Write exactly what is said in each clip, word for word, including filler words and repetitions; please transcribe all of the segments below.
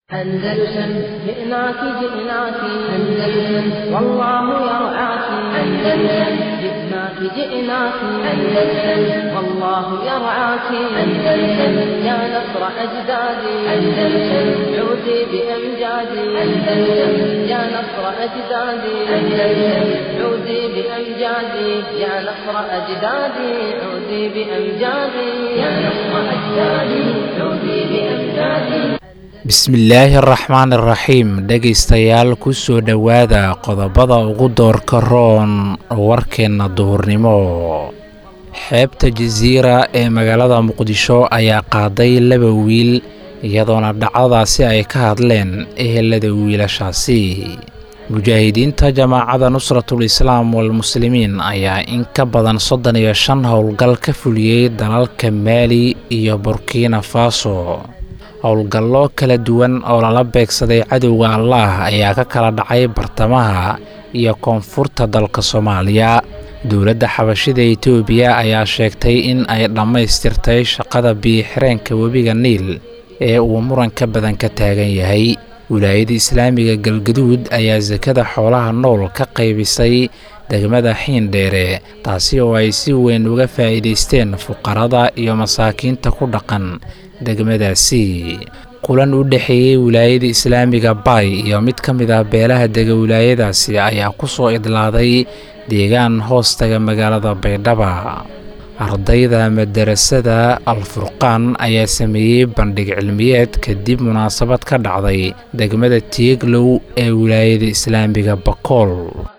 أندلسن جئناك جئناك أندلسن والله يرعاك أندلسن جئناك جئناك أندلسن والله يرعاك أندلسن يا نصر أجدادي أندلسن عودي بأمجادي أندلسن يا نصر أجدادي أندلسن عودي بأمجادي يا نصر أجدادي عودي بأمجادي يا نصر أجدادي عودي بأمجادي. bismillaahi araxmaan iraxiim dhegaystayaal ku soo dhowaada qodobada ugu doorka roon warkeenna duhurnimo. xeebta jasiira ee magaalada muqdisho ayaa qaaday laba wiil iyadoona dhacdadaasi ay ka hadleen ehelada wiilashaasi. mujaahidiinta jamaacada nusratul islaam walmuslimiin ayaa in ka badan soddon iyo shan howlgal ka fuliyey dalalka maali iyo burkina faso. howlgallo kala duwan oo lala beegsaday cadowga allaah ayaa ka kala dhacay bartamaha iyo koonfurta dalka soomaaliya. dowladda xabashida itoobiya ayaa sheegtay in ay dhammaystirtay shaqada biyo-xireenka webiga niil ee uu muranka badan ka taagan yahay. wilaayada islaamiga galgaduud ayaa sakada xoolaha nool ka qaybisay degmada xiindheere, taasi oo ay si weyn uga faa'iidaysteen fuqarada iyo masaakiinta ku dhaqan degmadaasi. kulan u dhexeeyey wilaayada islaamiga baay iyo mid ka mid ah beelaha dega wilaayadaasi ayaa ku soo idlaaday deegaan hoostaga magaalada baydhaba. ardayda madarasada alfurqaan ayaa sameeyey bandhig cilmiyeed kadib munaasabad ka dhacday degmada tieglow ee wilaayada islaamiga bakool.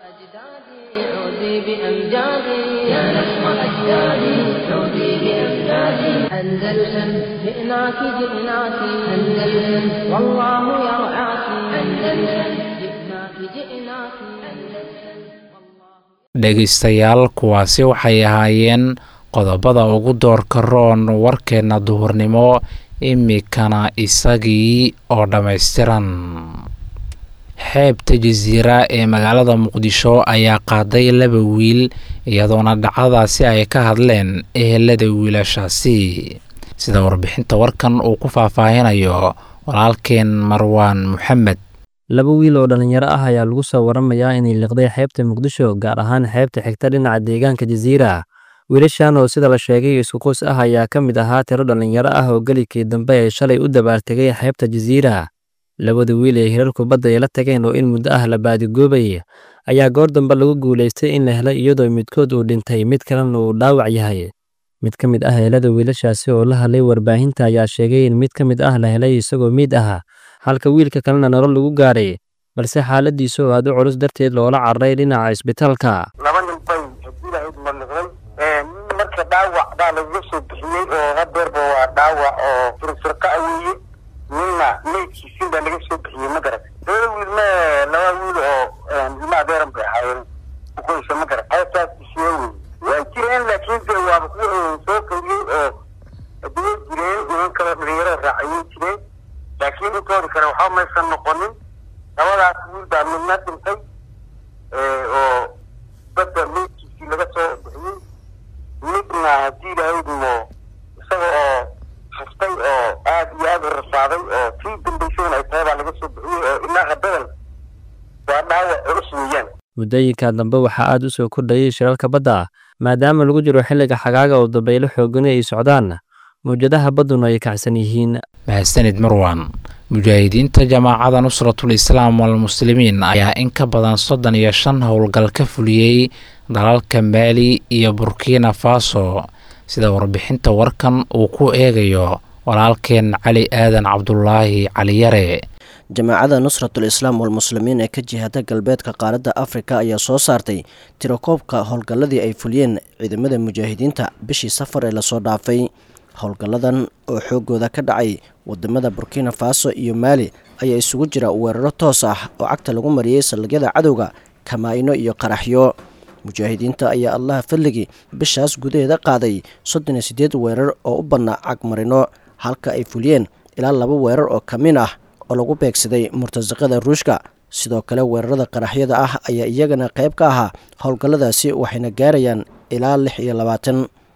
أندلسن جئناك جئناك أندلسن والله يرعاك أندلسن جئناك جئناك أندلسن. dhegaystayaal kuwaasi waxay ahaayeen qodobada ugu doorka roon warkeenna duhurnimo, imikana isagii oo dhammaystiran. xeebta jasiira ee magaalada muqdisho ayaa qaaday laba wiil iyadoona dhacdadaasi ay ka hadleen ehelada wiilashaasi, sida warbixinta warkan uu ku faahfaahinayo walaalkeen marwaan maxamed. laba wiil oo dhalinyaro ah ayaa lagu soo waramayaa inay liqday xeebta muqdisho, gaar ahaan xeebta xigta dhinaca deegaanka jasiira. wiilashan oo sida la sheegay isku qoys ah ayaa ka mid ahaa tiro dhalinyaro ah oo gelikii dambe ay shalay u dabaartegay xeebta jasiira. labada wiil ee hirar kubadda ay la tageen oo in muddo ah la baadigoobay ayaa goor dambe lagu guulaystay in la helay iyadoo midkood uu dhintay mid kalena uu dhaawac yahay. mid ka mid ah helada wiilashaasi oo la hadlay warbaahinta ayaa sheegay in mid ka mid ah la helay isagoo miid ah, halka wiilka kalena nolol lagu gaaray, balse xaaladiisu oo aad u culus darteed loola cararay dhinaca isbitaalka. laba nin bay hadiilahayd maliqday marka dhaawac baa laga soo bixiyey oo hadeerba waa dhaawac oo firfirqa weeye. nina meydkiisiin baa laga soo bixiyey ma garat. labada wiil me laba wiil oo ilma adeeran bay ahaayeen uqoysa ma garat. heestaas isiye wey way jireen, laakiin de waaba kuwa soo kawiyey oo aduway jireen niman kale dhalinyaro raacayay jireen, laakiin intooda kale waxba maysan noqonin. labadaas wiil baa midna dhintay oo badda meydkiisii laga soo bixiyey, midna hadii lahayd mo isaga oo haftay oo aad iyo aad u rasaaday oo sii dambaysayna ay tahay baa laga soo bixiyey oo ilaa hadadan waa dhaawac culus weeyaan. muddooyinka dambe waxaa aad u soo kordhayay shirarka badda, maadaama lagu jiro xilliga xagaaga oo dabaylo xoogani ay socdaan, mawjadaha badduna ay kacsan yihiin. mahadsanid marwan. mujaahidiinta jamaacada nusratul islaam walmuslimiin ayaa in ka badan soddon iyo shan howlgal ka fuliyey dalalka maali iyo burkina faso, sida warbixinta warkan uu ku eegayo walaalkeen cali aadan cabdulaahi caliyare. jamaacada nusratul islaam walmuslimiin ee ka jihada galbeedka qaaradda afrika ayaa soo saartay tirakoobka howlgalladii ay fuliyeen ciidamada mujaahidiinta bishii safar ee lasoo dhaafay. howlgalladan oo xoogooda ka dhacay wadamada burkina faso iyo maali ayaa isugu jira weeraro toos ah oo cagta lagu mariyey saldhigyada cadowga, kamaa-ino iyo qaraxyo. mujaahidiinta ayaa allaha fadligii bishaas gudaheeda qaaday soddon iyo siddeed weerar oo u badnaa cagmarino, halka ay fuliyeen ilaa laba weerar oo kamin ah oo lagu beegsaday murtasaqada ruushka. sidoo kale weerarada qaraxyada ah ayaa iyagana qayb ka ahaa howlgalladaasi, waxayna gaarayaan ilaa lix iyo labaatan.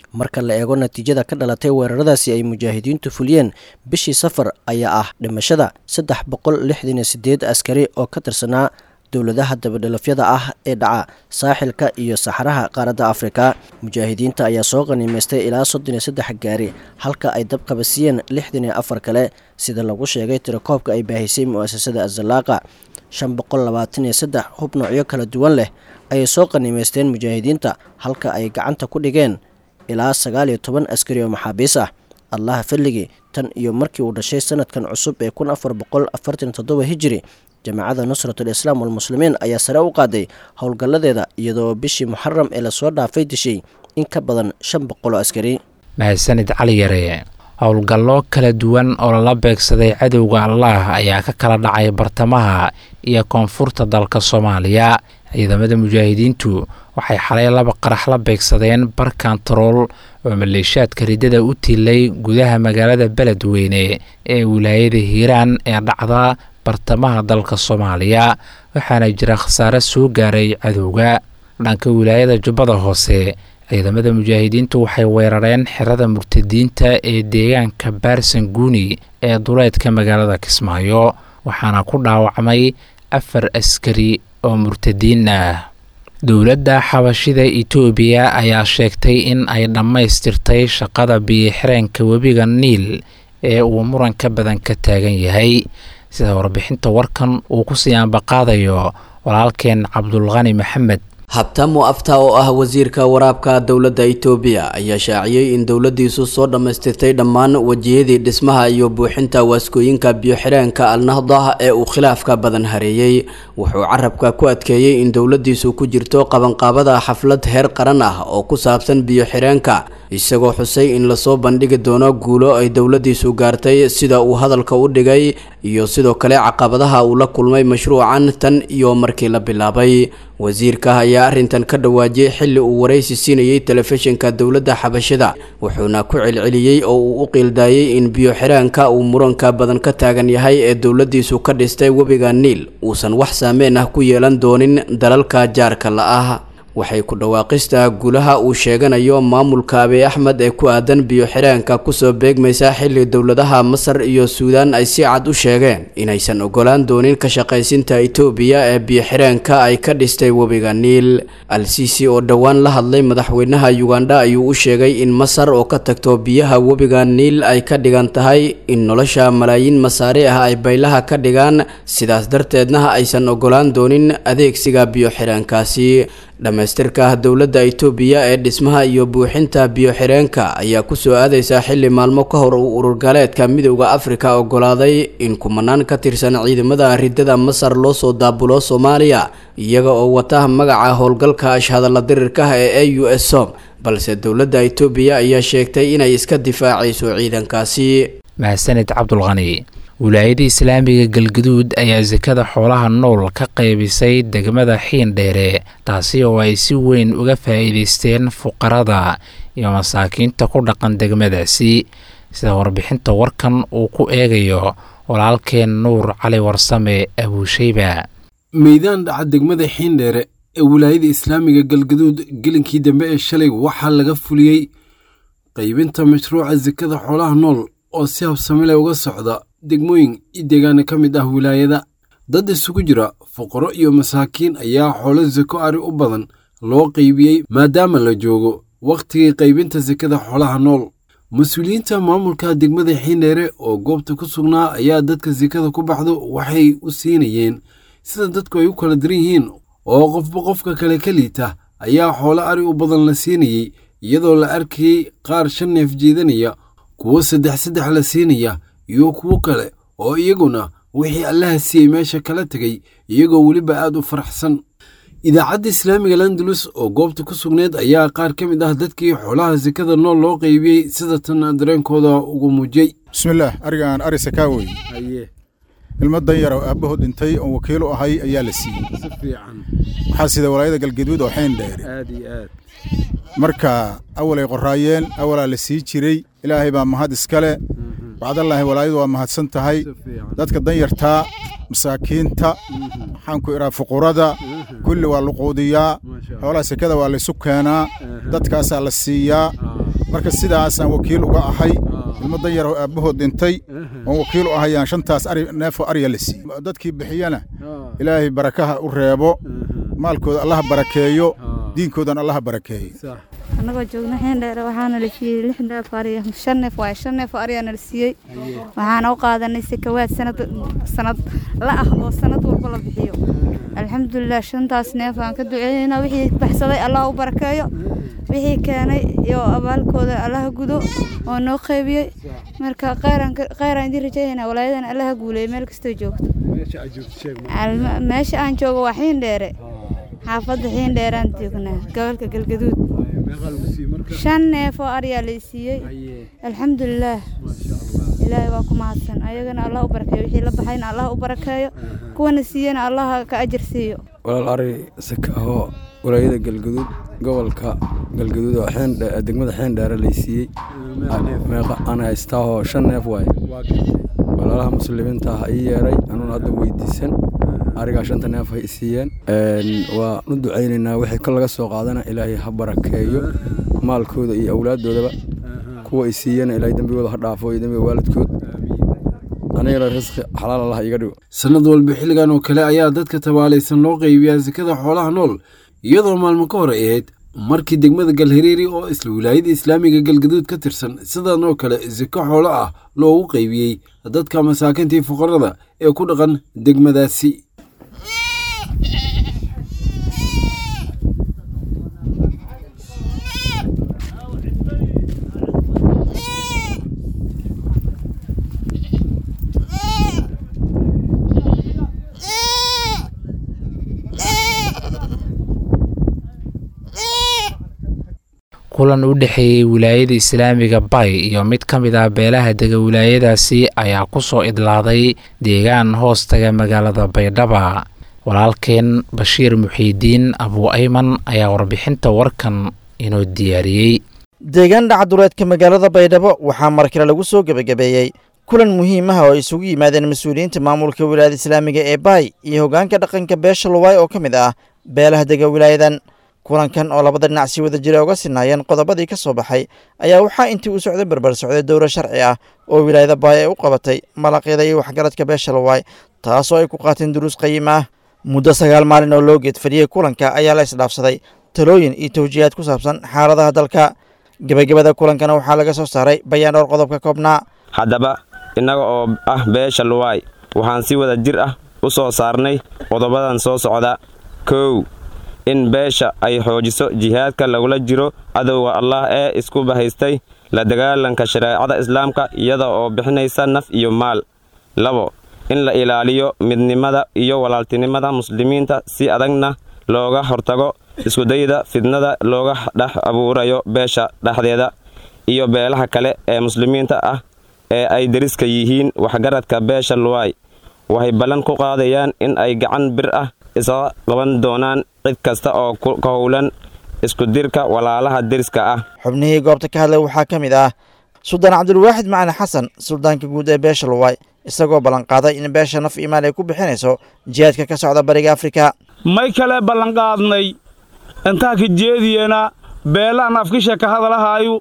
marka la eego natiijada ka dhalatay weeraradaasi ay mujaahidiintu fuliyeen bishii safar ayaa ah dhimashada saddex boqol lixdan iyo sideed askari oo ka tirsanaa dowladaha dabadhelafyada ah ee dhaca saaxilka iyo saxaraha qaaradda afrika. mujaahidiinta ayaa soo qaniimaystay ilaa soddon iyo saddex gaari halka ay dabqabasiyeen lixdan iyo afar kale sida lagu sheegay tirakoobka ay baahisay mu'asasada azalaaqa. shan boqol labaatan iyo saddex hub noocyo kala duwan leh ayay soo qaniimaysteen mujaahidiinta halka ay gacanta ku dhigeen ilaa sagaal iyo toban askari oo maxaabiis ah. allaha fadligii tan iyo markii uu dhashay sanadkan cusub ee kun afar boqol afartan iyo toddoba hijri jamaacada nusratul islaam walmuslimiin ayaa sare u qaaday howlgalladeeda iyadoo bishii muxaram ee lasoo dhaafay dishay in ka badan shan boqol oo askari. mahadsanid cali yare. howlgallo kala duwan oo lala beegsaday cadowga allah ayaa ka kala dhacay bartamaha iyo koonfurta dalka soomaaliya. ciidamada mujaahidiintu waxay xalay laba qarax la beegsadeen bar kantarool oo maleeshiyaadka riddada u tilay gudaha magaalada beledweyne ee wilaayada hiiraan ee dhacda bartamaha dalka soomaaliya, waxaana jira khasaare soo gaaray cadowga. dhanka wilaayada jubbada hoose ciidamada mujaahidiintu waxay weerareen xerada murtadiinta ee deegaanka baarsan guuni ee duleedka magaalada kismaayo, waxaana ku dhaawacmay afar askari oo murtadiin ah. dowladda xabashida itoobiya ayaa sheegtay in ay dhammaystirtay shaqada biyo-xireenka webiga niil ee uu muranka badan ka taagan yahay, sida warbixinta warkan uu ku sii aanbaqaadayo walaalkeen cabdulqani maxamed. habtamo afta oo ah wasiirka waraabka dowladda Itoobiya ayaa shaaciyay in dowladdiisu soo dhamaystirtay dhammaan wajiyadii dhismaha iyo buuxinta waaskooyinka biyo-xireenka Al-Nahda ee uu khilaafka badan hareeyay. wuxuu carabka ku adkeeyay in dowladdiisu ku jirto qabanqaabada xaflad heer qaran ah oo ku saabsan biyo-xireenka, isagoo xusay in lasoo bandhigi doono guulo ay dowladdiisu gaartay sida uu hadalka u dhigay iyo sidoo kale caqabadaha uu la kulmay mashruucan tan iyo markii la bilaabay. wasiirka ayaa arrintan ka dhawaajiyay xilli uu waraysi siinayay telefishinka dowladda xabashida, wuxuuna ku celceliyey oo uu u qiildaayay in biyo-xireenka uu muranka badan ka taagan yahay ee dowladdiisu ka dhistay webiga niil uusan wax saameyn ah ku yeelan doonin dalalka jaarka la ah. waxay ku dhawaaqista guulaha uu sheeganayo maamulka Abiy Ahmed ee ku aadan biyo-xireenka kusoo beegmaysa xilli dowladaha Masar iyo Suudaan ay si cad u sheegeen inaysan ogolaan doonin ka shaqaysinta Itoobiya ee biyo-xireenka ay ka dhistay webiga Niil. Al-Sisi oo dhawaan la hadlay madaxweynaha Uganda ayuu u sheegay in Masar oo ka tagto biyaha webiga Niil ay ka dhigan tahay in nolosha malaayiin Masaari ah ay baylaha ka dhigaan, sidaas darteedna aysan ogolaan doonin adeegsiga biyo-xireenkaasi. dhamaystirka dowladda Itoobiya ee dhismaha iyo buuxinta biyo-xireenka ayaa ku soo aadaysa xilli maalmo ka hor uu urur galeedka midowga Afrika ogolaaday in kumanaan ka tirsan ciidamada riddada Masar loo soo daabulo Soomaaliya iyaga oo wata magaca howlgalka ashhadalla dirirka ee A U S O M, balse dowladda Itoobiya ayaa sheegtay inay iska difaacayso ciidankaasi. mahadsanid cabdulqani. wilaayada islaamiga galgaduud ayaa sakada xoolaha nool ka qaybisay degmada xiindheere, taasi oo ay si weyn uga faa'iidaysteen fuqarada iyo masaakiinta ku dhaqan degmadaasi, sida warbixinta warkan uu ku eegayo walaalkeen nuur cali warsame abuushayba. meydaan dhaca degmada xiindheere ee wilaayada islaamiga galgaduud gelinkii dambe ee shalay waxaa laga fuliyey qaybinta mashruuca sakada xoolaha nool oo si habsami leh uga socda degmooyin iyo deegaano ka mid ah wilaayada. dad isugu jira fuqaro iyo masaakiin ayaa xoolo sako ari u badan loo qaybiyey maadaama la joogo wakhtigii qaybinta sakada xoolaha nool. mas-uuliyiinta maamulka degmada xiindheere oo goobta ku sugnaa ayaa dadka sakada ku baxdo waxay u siinayeen sida dadku ay u kala diran yihiin, oo qofba qofka kale ka liita ayaa xoolo ari u badan la siinayey, iyadoo la arkayey qaar shan neef jeedanaya, kuwo saddex saddex la siinaya iyo kuwo kale oo iyaguna wixii allaha siiyey meesha kala tegay iyagoo weliba aad u faraxsan. idaacadda islaamiga Landulus oo goobta ku sugneed ayaa qaar ka mid ah dadkii xoolaha sakada nool loo qaybiyey sida tan dareenkooda ugu muujiyey. bismillaah, arigaan ari sakaawey ilmo danyar oo aabbahood dhintay oo wakiil u ahay ayaa la siiyey. si fiican waxaa sida walaayada galgaduud oo xiindheere aad iyo aad marka awalay qoraayeen awalaa la sii jiray. ilaahay baa mahad iskale. bacdallaahi walaayadu waa mahadsan tahay. dadka danyartaa masaakiinta waxaan ku idhaa fuqurada kulli waa la quudiyaa, xoolaha sakada waa laysu keenaa, dadkaasaa la siiyaa. marka sidaasaan wakiil uga ahay ilmo danyar oo aabbahood dhintay oon wakiil u ahayaan shantaas ari neefo ariya la siiyey dadkii bixiyana ilaahay barakaha u reebo maalkooda allaha barakeeyo diinkoodana allaha barakeeyo anagoo joogna Xiindheere waxaana la siiyey lix neef ariya shan neef waa shan neef ariyaana la siiyey waxaana u qaadanay sakawaad sanad sanad la ah oo sanad walba la bixiyo alxamdulillah shantaas neef aan ka duceynaa wixii baxsaday allah u barakeeyo wixii keenay iyo abaalkooda allah gudo oo noo qeybiyay marka qeyran qeyran idin rajaynaa walaayadana allah guuleey meel kasta joogto meesha aan joogo waa Xiindheere xaafadda Xiindheere aan joognaa gobolka Galgaduud shan neef oo ariya la siiyey alxamdulillah ilaahay waa ku mahadsan ayagana allah u barakeeyo wixii la baxayna allah u barakeeyo kuwana siiyana allah ka ajir siiyo walaal ari sakaho walaayada Galgaduud gobolka Galgaduud oo Xiindheere degmada Xiindheere la siiyey meeqa ana haystaaho shan neef waay walaalaha muslimiinta ah ay yeeray anuna hadda weydiisan ariga shanta neef ay siiyeen een waa u duceynaynaa wixii ka laga soo qaadana ilaahay ha barakeeyo maalkooda iyo awlaaddoodaba kuwa ay siiyeen ilaahay dambigooda ha dhaafo iyo dambiga waalidkood aniga risqi xalaal Allah iga dhigo sanad walba xilligan oo kale ayaa dadka tabaalaysan loo qaybiyaa zakada xoolaha nool iyadoo maalmo ka hor ahayd markii degmada Galhareeri oo isla wilaayada Islaamiga Galgaduud ka tirsan sidaan oo kale zaka xoolo ah loogu qaybiyay dadka masaakiinta iyo fuqarada ee ku dhaqan degmadaasi kulan u dhaxeeyay wilaayada Islaamiga Bay iyo mid kamid ah beelaha dega wilaayadaasi ayaa ku soo idlaaday deegaan hoostaga magaalada Baydhaba walaalkeen Bashiir Muxiidiin Abu Ayman ayaa warbixinta warkan inoo diyaariyay deegaan dhacduleedka magaalada Baydhabo waxaa markale lagu soo gabagabeeyay kulan muhiim ah oo isugu yimaadeen mas'uuliyiinta maamulka wilaayada Islaamiga ee Bay iyo hoggaanka dhaqanka beesha Luway oo kamid ah beelaha dega wilaayadan kulankan oo labada dhinac si wada jira uga sinaayeen qodobadii ka soo baxay ayaa waxaa intii uu socday barbar socday dowro sharci ah oo wilaayada Bay ay u qabatay malaqyada iyo waxgaradka beesha Luway taasoo ay ku qaateen duruus qiimo ah muddo sagaal maalin oo loo geed fadhiyay kulanka ayaa la isdhaafsaday talooyin iyo tawjiihaad ku saabsan xaaladaha dalka gabagabada kulankana waxaa laga soo saaray bayaan dhowr qodob ka koobnaa haddaba innaga oo ah beesha Luway waxaan si wada jir ah u soo saarnay qodobadan soo socda kow in beesha ay xoojiso jihaadka lagula jiro cadowga Allah ee isku bahaystay la dagaalanka shariicada islaamka iyada oo bixinaysa naf iyo maal labo in la ilaaliyo midnimada iyo walaaltinimada muslimiinta si adagna looga hortago isku dayda fidnada looga dhex abuurayo beesha dhexdeeda iyo beelaha kale ee muslimiinta ah ee ay dariska yihiin waxgaradka beesha Luway waxay ballan ku qaadayaan in ay gacan bir ah isa qaban doonaan cid kasta oo ka howlan isku dirka walaalaha dariska ah xubnihii goobta ka hadlay waxaa ka mid ah Suldaan Cabdulwaaxid Macalin Xasan suldaanka guud ee beesha Luway isagoo ballan qaaday in beesha naf iimaan ay ku bixinayso jihaadka ka socda bariga Afrika may kale ballan qaadnay inta ka jeediyana beelaha nafkisha ka hadalahaayu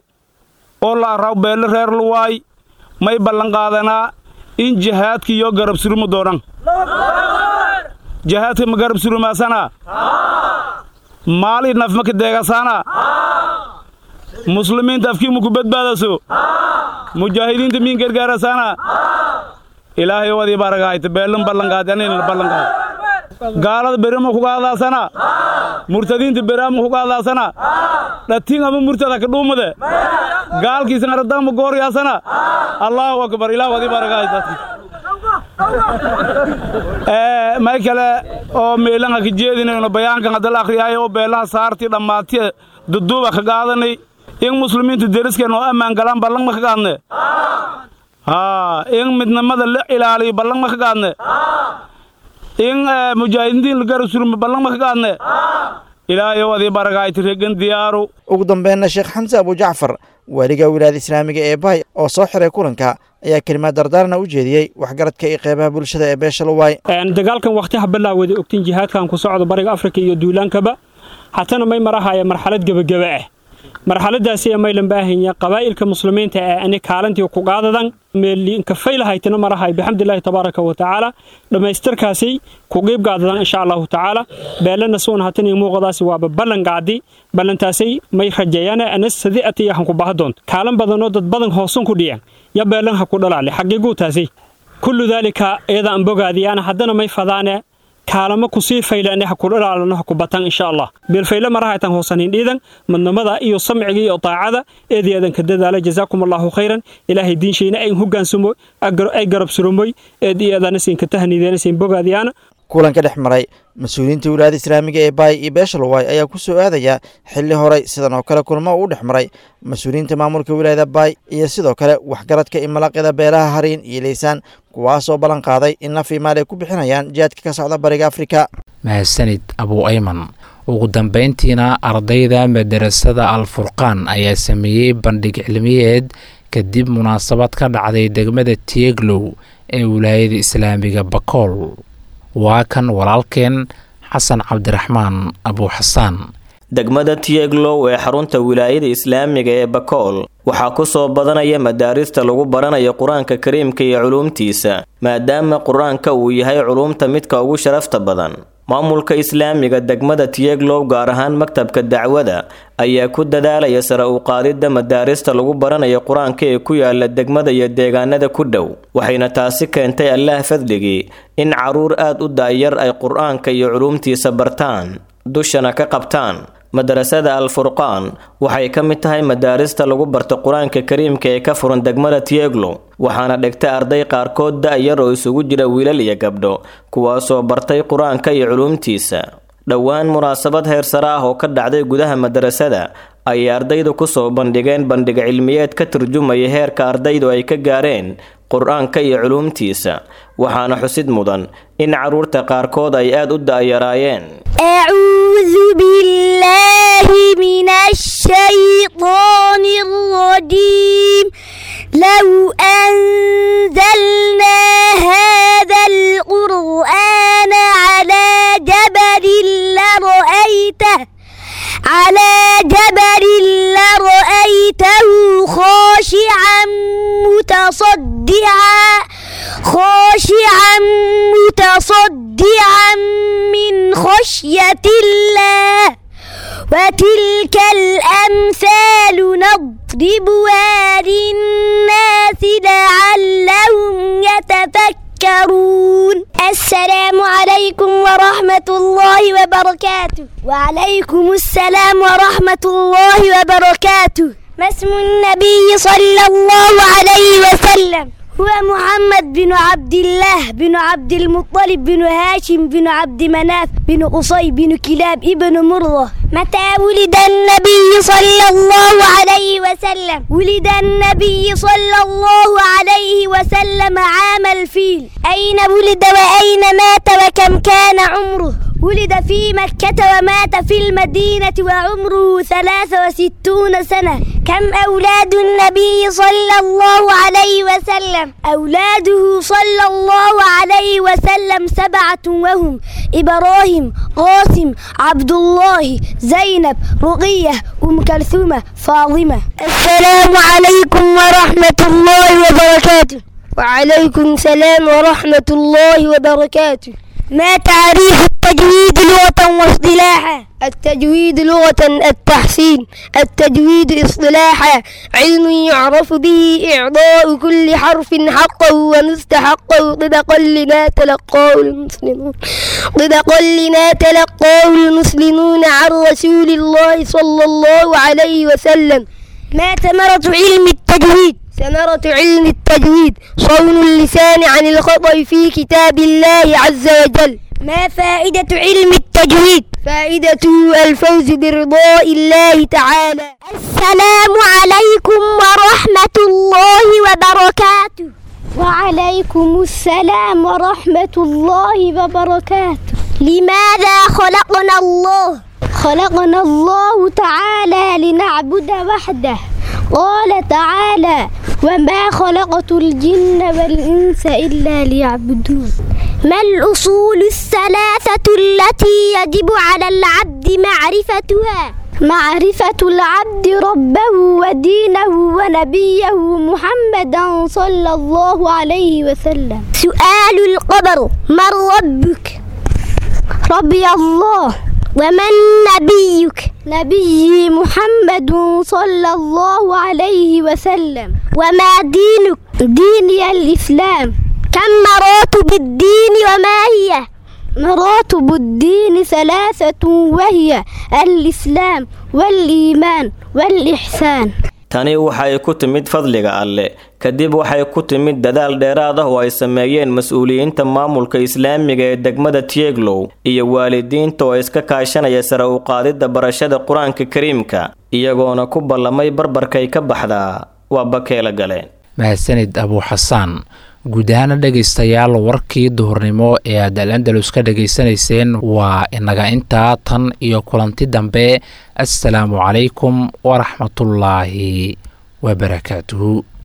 oo la raaw beel reer Luway may ballan qaadanaa in jihaadka iyo garab surumo doonan jihaadka ma garab surumaasana maali naf ma ka deegasana muslimiinta afkii mu ku badbaadaso mujaahidiinta min gargaarasana ilaahay wadi barakaayta beelan ballan qaadanin ballan qaad gaalada berimo ku qaadasana murtadiinta beramo ku qaadasana dhatiin ama murtada ka dhuumade gaalkiisa aradama gooryaasana Allahu akbar ilaahay wadi barakaayta ee may kale oo meelanka ka jeedinayno bayaankan hadal akhriyaayo oo beelaha saarti dhamaatay duduba ka qaadanay in muslimiinta deriskeen oo amaan galaan ballan ma ka qaadne ha in midnimada la ilaaliyo ballan ma ka qaadne in mujaahidiin la garab surmo ballan ma ka qaadne ilaahay wadi barakaayta reegan diyaaru ugu dambeeyna Sheekh Xamse Abu Jaafar wariga wilaayada Islaamiga ee Bay oo soo xiray kulanka ayaa kalimaad dardaarna u jeediyay waxgaradka iyo qeybaha bulshada ee beesha Luway aan dagaalkan waqtiga bilaawday ogtiin jihaadkan ku socdo bariga Afrika iyo duulaankaba hatana may marahaya marxalad gabagaba ah marxaladaasi ay maylan baahanyaa qabaa'ilka muslimiinta ee ani kaalantii ku qaadadan meelin ka faylahaaytana marahay bihamdillahi tabaaraka wa taala dhamaystirkaasi ku qeyb qaadadan insha Allah taala beelana soon hatani muuqadaasi waa ballan qaadi ballantaasi may rajayana anas sadiati yahan ku baahdoon kaalan badan oo dad badan hoosan ku dhiyaan ya beelan ha ku dhalaale xaqiiqo taasi kullu dalika ayada aan bogaadiyana haddana may fadaane kaalama ku sii faylaana ha ku dhalaalana ha ku batan insha Allah bil fayla marahaytan hoosanin dhiidan madnamada iyo samciga iyo taacada eedeedan ka dadaala jazaakumullahu khayran ilaahi diinshayna ay hoggaansumo ay garab surumoy eedeedana siin ka tahniideen siin bogaadiyana kulanka dhex maray mas-uuliyiinta wilaayada islaamiga ee baay iyo beesha luwaay ayaa ku soo aadaya xilli horey sidan oo kale kulmo uu dhex maray mas-uuliyiinta maamulka wilaayada baay iyo sidoo kale waxgaradka iyo malaqyada beelaha hariin iyo leysaan kuwaasoo ballan qaaday in naf iyo maal ay ku bixinayaan jihaadka ka socda bariga afrika. mahadsanid abuu ayman. ugu dambeyntiina ardayda madarasada alfurqaan ayaa sameeyey bandhig cilmiyeed kadib munaasabad ka dhacday degmada tieglow ee wilaayada islaamiga bakool. waa kan walaalkeen xasan cabdiraxmaan abuu xasaan. degmada tieglow ee xarunta wilaayada islaamiga ee bakool waxaa ku soo badanaya madaarista lagu baranayo qur-aanka kariimka iyo culuumtiisa maadaama qur-aanka uu yahay culuumta midka ugu sharafta badan. maamulka islaamiga degmada tieglow gaar ahaan maktabka dacwada ayaa ku dadaalaya sare u qaadidda madaarista lagu baranayo qur-aanka ee ku yaala degmada iyo deegaanada ku dhow waxayna taasi keentay allaah fadligii in caruur aad u daayar ay qur-aanka iyo culuumtiisa bartaan dushana ka qabtaan. madarasada alfurqaan waxay ka mid tahay madaarista lagu barto qur-aanka kariimka ee ka furan degmada tieglow waxaana dhigta arday qaarkood da-yar oo isugu jira wiilal iyo gabdho kuwaasoo bartay qur-aanka iyo culuumtiisa. dhowaan munaasabad heer sare ah oo ka dhacday gudaha madarasada ayay ardaydu kusoo bandhigeen bandhig cilmiyeed ka turjumaya heerka ardaydu ay ka gaareen qur-aanka iyo culuumtiisa waxaana xusid mudan in caruurta qaarkood ay aad u da-yaraayeen. أعوذ بالله من الشيطان الرجيم لو أنزلنا هذا القرآن على جبل لرأيته على جبل لرأيته خاشعا متصدعا خاشعا متصدعا من خشية الله وتلك الأمثال نضربها للناس لعلهم يتفكرون. السلام عليكم ورحمة الله وبركاته. وعليكم السلام ورحمة الله وبركاته. ما اسم النبي صلى الله عليه وسلم؟ هو محمد بن عبد الله بن عبد المطلب بن هاشم بن عبد مناف بن قصي بن كلاب ابن مرة. متى ولد النبي صلى الله عليه وسلم؟ ولد النبي صلى الله عليه وسلم عام الفيل. أين ولد وأين مات وكم كان عمره؟ ولد في مكة ومات في المدينة وعمره ثلاث وستون سنة. كم أولاد النبي صلى الله عليه وسلم؟ أولاده صلى الله عليه وسلم سبعة وهم إبراهيم قاسم عبد الله زينب رقية أم كلثوم فاطمة. السلام عليكم ورحمة الله وبركاته. وعليكم السلام ورحمة الله وبركاته. ما تعريف التجويد لغة واصطلاحا؟ التجويد لغة التحسين، التجويد اصطلاحا علم يعرف به إعطاء كل حرف حقه ومستحقه طبقا لما تلقاه المسلمون طبقا لما تلقاه المسلمون عن رسول الله صلى الله عليه وسلم. ما ثمرة علم التجويد؟ ثمرة علم التجويد صون اللسان عن الخطأ في كتاب الله عز وجل. ما فائدة علم التجويد؟ فائدته الفوز برضاء الله تعالى. السلام عليكم ورحمة الله وبركاته. وعليكم السلام ورحمة الله وبركاته. لماذا خلقنا الله؟ خلقنا الله تعالى لنعبد وحده. قال تعالى وما خلقت الجن والإنس إلا ليعبدون. ما الأصول الثلاثة التي يجب على العبد معرفتها؟ معرفة العبد ربه ودينه ونبيه محمدا صلى الله عليه وسلم. سؤال القبر: من ربك؟ ربي الله. ومن نبيك؟ نبي محمد صلى الله عليه وسلم. وما دينك؟ ديني الإسلام. كم مراتب الدين وما هي؟ مراتب الدين ثلاثة وهي الإسلام والإيمان والإحسان. tani waxay ku timid fadliga alle kadib waxay ku timid dadaal dheeraad ah oo ay sameeyeen mas'uuliyiinta maamulka islaamiga ee degmada Tieglow iyo waalidiinta oo iska kaashanaya sare u qaadida barashada quraanka kariimka iyagoona ku ballamay barbarkay ka baxdaa waa bakeela galeen. mahadsanid Abu Xasaan. guud ahaan dhegaystayaal warkii duhurnimo ee aad Al-Andalus ka dhageysanayseen waa inaga intaa tan iyo kulanti dambe. assalaamu calaykum waraxmatullaahi wabarakaatuhu.